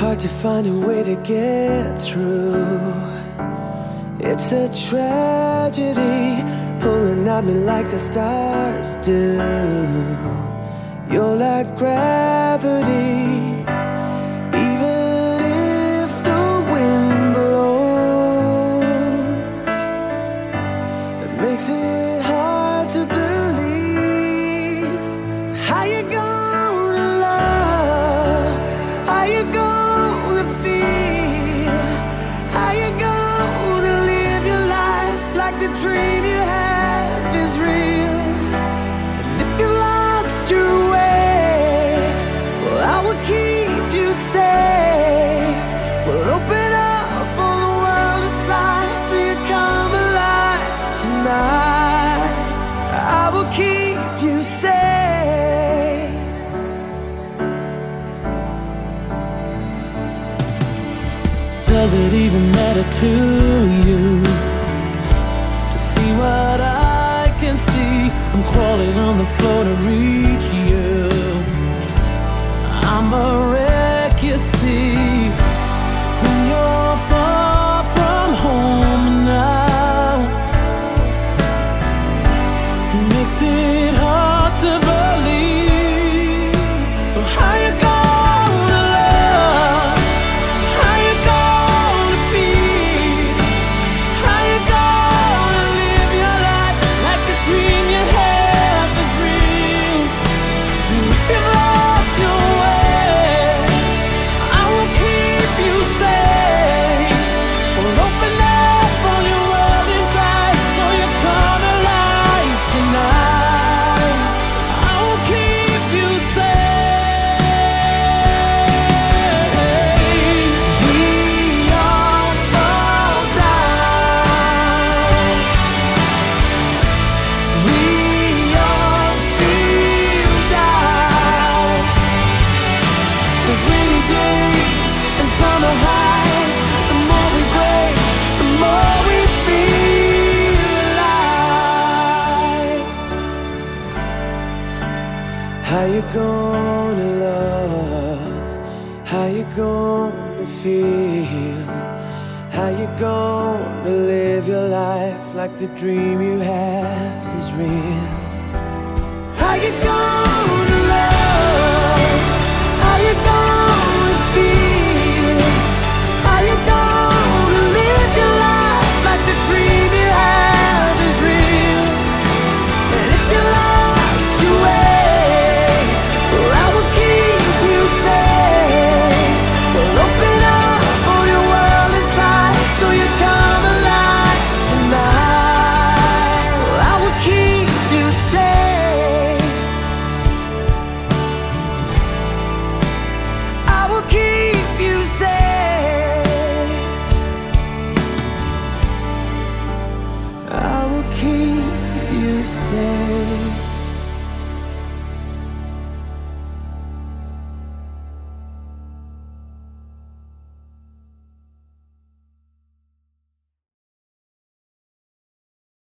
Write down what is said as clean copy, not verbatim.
hard to find a way to get through. It's a tragedy pulling at me like the stars do. You're like gravity, even if the wind blows. It makes it hard to believe. How you gonna love? How you gonna feel? How you gonna live your life like the dream you have is real? And if you lost your way, well, I will keep you safe. We'll open up all the world inside so you come alive tonight. I will keep you safe. Does it even matter to you to see what I can see? I'm crawling on the floor to reach you. I'm a wreck, you see. When you're far from home now, it makes it hard to believe. So how you gonna love? How you gonna feel? How you gonna live your life like the dream you have is real? And if you've lost your way, I will keep you safe. We'll open up all your world inside so you come alive tonight. I will keep you safe. We all fall down. We all feel down. There's rainy days and summer highs. The more we break, the more we feel alive. How you gonna love? How you gonna feel? How you gonna live your life like the dream you have is real? How you gonna love? How you gonna feel? How you gonna live your life like the dream you have is real? And if you lost your way, well, I will keep you safe. We'll open up all your world inside so you come alive tonight. Well, I will keep you safe. I will keep you safe. I will keep you safe.